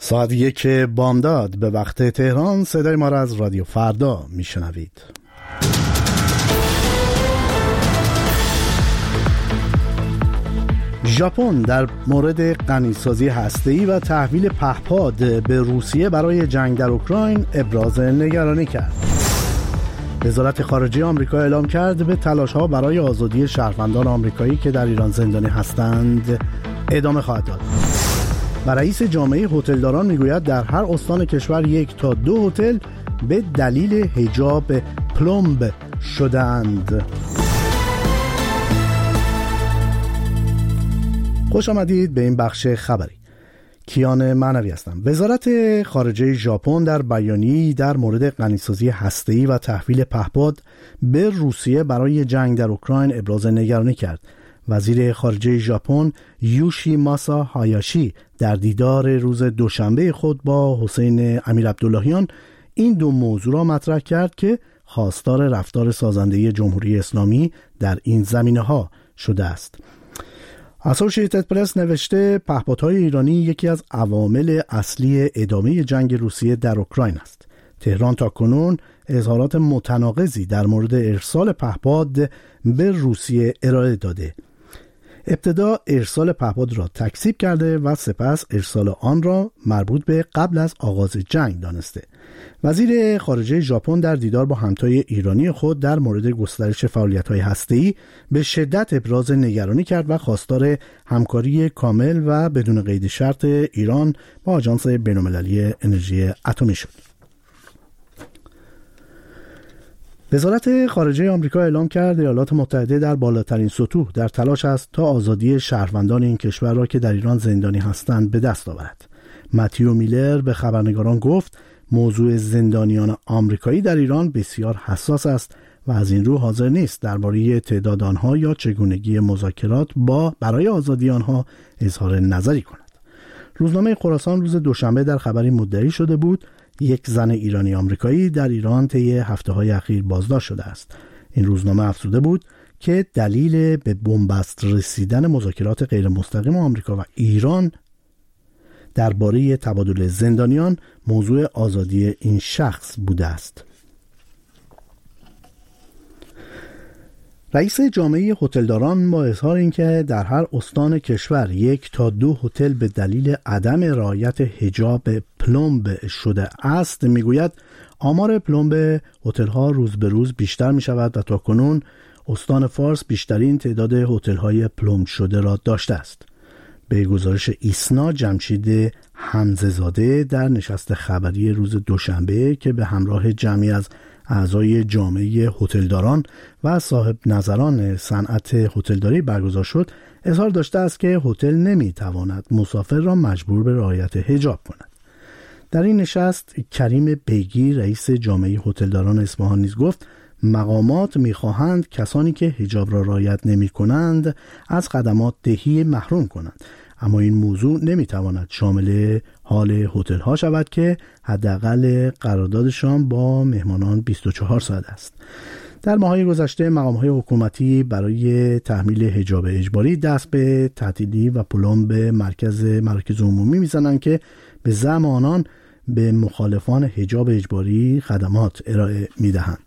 ساعت 1 بامداد به وقت تهران. صدای ما را از رادیو فردا میشنوید. ژاپن در مورد غنیسازی هسته‌ای و تحویل پهپاد به روسیه برای جنگ در اوکراین ابراز نگرانی کرد. وزارت خارجه آمریکا اعلام کرد به تلاش‌ها برای آزادی شهروندان آمریکایی که در ایران زندانی هستند ادامه خواهد داد. و رئیس جامعه هتلداران میگوید در هر استان کشور 1 تا 2 هتل به دلیل حجاب پلمب شدند. خوش آمدید به این بخش خبری. کیان معنوی هستم. وزارت خارجه ژاپن در بیانیه‌ای در مورد غنیسازی هسته‌ای و تحویل پهپاد به روسیه برای جنگ در اوکراین ابراز نگرانی کرد. وزیر خارجه ژاپن یوشیماسا هایاشی در دیدار روز دوشنبه خود با حسین امیرعبداللهیان این دو موضوع را مطرح کرد که خواستار رفتار سازنده جمهوری اسلامی در این زمینه‌ها شده است. اسوشییتد پرس نوشته پهپادهای ایرانی یکی از عوامل اصلی ادامه جنگ روسیه در اوکراین است. تهران تاکنون اظهارات متناقضی در مورد ارسال پهپاد به روسیه ارائه داده. ابتدا ارسال پهپاد را تکذیب کرده و سپس ارسال آن را مربوط به قبل از آغاز جنگ دانسته. وزیر خارجه ژاپن در دیدار با همتای ایرانی خود در مورد گسترش فعالیت‌های هسته‌ای به شدت ابراز نگرانی کرد و خواستار همکاری کامل و بدون قید شرط ایران با آژانس بین‌المللی انرژی اتمی شد. وزارت خارجه آمریکا اعلام کرد ایالات متحده در بالاترین سطوح در تلاش است تا آزادی شهروندان این کشور را که در ایران زندانی هستند به دست آورد. متیو میلر به خبرنگاران گفت موضوع زندانیان آمریکایی در ایران بسیار حساس است و از این رو حاضر نیست درباره تعداد آنها یا چگونگی مذاکرات برای آزادی آنها اظهار نظری کند. روزنامه خراسان روز دوشنبه در خبری مدعی شده بود یک زن ایرانی آمریکایی در ایران طی هفته‌های اخیر بازداشت شده است. این روزنامه افزوده بود که دلیل به بنبست رسیدن مذاکرات غیر مستقیم آمریکا و ایران درباره تبادل زندانیان موضوع آزادی این شخص بوده است. رئیس جامعه هتلداران با اظهار اینکه در هر استان کشور 1 تا 2 هتل به دلیل عدم رعایت حجاب پلمب شده است میگوید آمار پلمب هتل‌ها روز به روز بیشتر می شود و تاکنون استان فارس بیشترین تعداد هتل‌های پلمب شده را داشته است. به گزارش ایسنا جمشید حمزه‌زاده در نشست خبری روز دوشنبه که به همراه جمعی از اعضای جامعه هتلداران و صاحب نظران صنعت هتلداری برگزار شد اظهار داشته است که هتل نمی‌تواند مسافر را مجبور به رعایت حجاب کند. در این نشست کریم بیگی رئیس جامعه هتلداران اصفهان نیز گفت مقامات می‌خواهند کسانی که حجاب را رعایت نمی‌کنند از خدمات دهی محروم کنند، اما این موضوع نمیتواند شامل حال هتل‌ها شود که حداقل قراردادشان با مهمانان 24 ساعت است. در ماه‌های گذشته مقام‌های حکومتی برای تحمیل حجاب اجباری دست به تعطیلی و پلمب مراکز عمومی می‌زنند که به زعم آنان به مخالفان حجاب اجباری خدمات ارائه می‌دهند.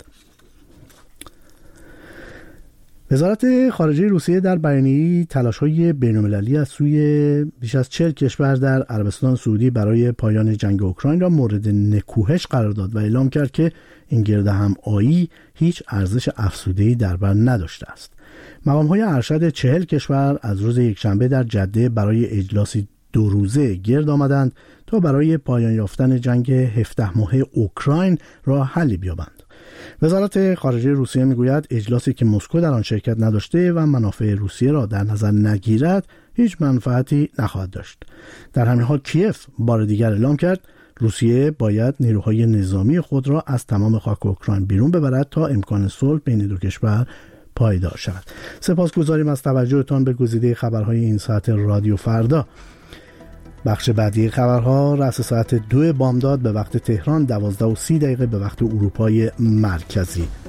وزارت خارجه روسیه در بیانیه‌ای تلاش‌های بین‌المللی از سوی بیش از 40 کشور در عربستان سعودی برای پایان جنگ اوکراین را مورد نکوهش قرار داد و اعلام کرد که این گردهم‌آیی هیچ ارزش افزوده‌ای در بر نداشته است. مقام‌های ارشد 40 کشور از روز یکشنبه در جده برای اجلاسی 2 روزه گرد آمدند تا برای پایان یافتن جنگ 17 ماهه اوکراین راه حلی بیابند. وزارت خارجه روسیه میگوید اجلاسی که مسکو در آن شرکت نداشته و منافع روسیه را در نظر نگیرد هیچ منفعتی نخواهد داشت. در همین حال کیف بار دیگر اعلام کرد روسیه باید نیروهای نظامی خود را از تمام خاک اوکراین بیرون ببرد تا امکان صلح بین دو کشور پایدار شود. سپاسگزاریم از توجهتان به گزیده خبرهای این ساعت رادیو فردا. بخش بعدی خبرها رأس ساعت 2 بامداد به وقت تهران، 12:30 به وقت اروپای مرکزی.